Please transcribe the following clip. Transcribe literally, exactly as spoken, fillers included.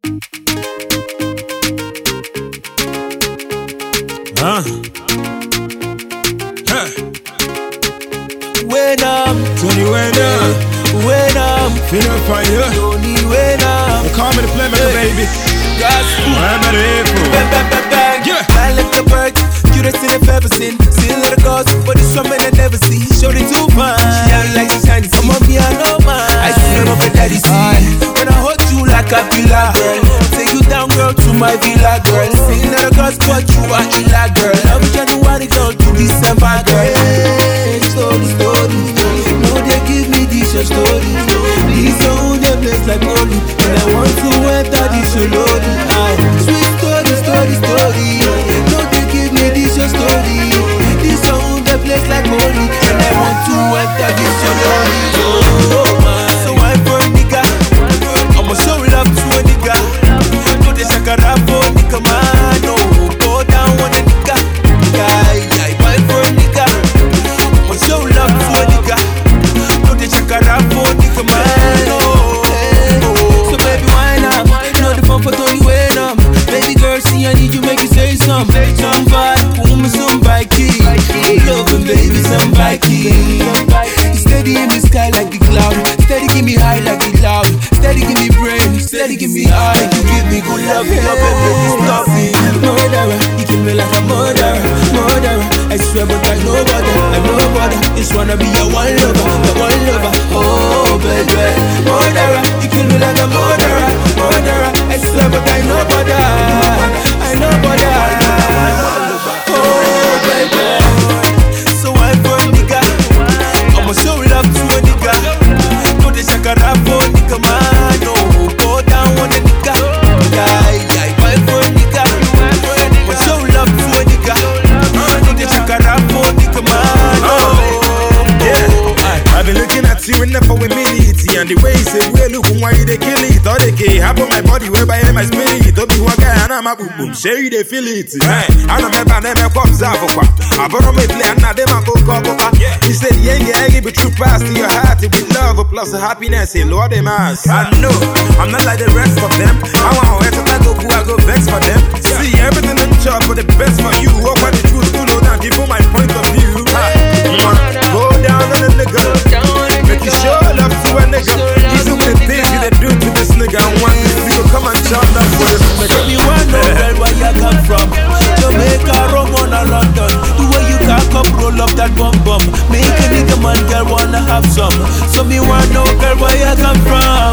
Huh? Huh? When I'm Tony Winner, when I'm finna find you. Tony when I'm They call me the playmaker, baby. gospel. I'm at the Bang, bang, bang, bang. Yeah. Man like the bird, cutest in the ever seen. Still let the gods, but it's something I never see. Shorty too fine. She out like the shiny. Some of me I know mine. I swear up at daddy see. When I hold you like a villa girl, take you down, girl, to my villa girl. Sing let the gods, but you are illa girl. Love January, girl, to December, girl. Hey, story, story, story. No, they give me this your story. These own them place like holy, and I want to enter this your lordy. Aye. Sweet story, story, story. No, they give me this your story. These own them place like holy, and I want to enter this your lordy. Oh, man. So I'm for a nigga. I'ma show love to a nigga. No, they shakara for a nigga, man. No, go down on a nigga. Guy, guy, buy for a nigga. I'ma show love to a nigga. No, they shakara for a nigga, man. No. So baby, why not? Know the fun for Tony when I'm. Baby girl, see I need you, make you say some. Some vibe, woman, some bikey. Loving baby, some bikey. Steady in the sky like the cloud. Steady give me high like the cloud. Steady give me brain. Steady give me eye. You give me good love. You love it, baby, stop me. Murderer, you kill me like a murderer. Murderer, I swear, but I know bother. I know bother. Just wanna be your one lover, your one lover. Oh baby, murderer, you kill me like a murderer. Murderer, I swear, but I know bother. I know bother. Oh baby, so I'm for a nigga. I'ma show love to a nigga. No, they shakara for a nigga, man. No, go down on a nigga. Yeah, yeah, buy for a nigga. I'ma show love to a nigga. No, they shakara for a nigga, man. No, Yeah. I've been looking at you and never with me. And the way you say, well, look, why you they kill it? All they care, half of my body, where by my spirit. Don't be one guy, and I'm a boom boom. Share you, they feel it. Hey, I don't remember them, I come Zaffa. I brought them with play, and now them I go cover. He said, yeah, yeah, give it true past to your heart. With love, plus the happiness, and Lord, them ass. I know, I'm not like the rest of them. I want to I go cool, I go vex for them. See, everything in job for the best for you. What about the truth, to know that, give you my point of view. Go down on a nigga. Make you show love to a nigga. Even with the things you they do to this nigga. I want this nigga come and shout up for this nigga. tell me one know girl where you come from. Jamaica, Rome, or London. The way you cock up, roll up that bum bum. Make a nigga man, girl wanna have some. So me one know girl where you come from.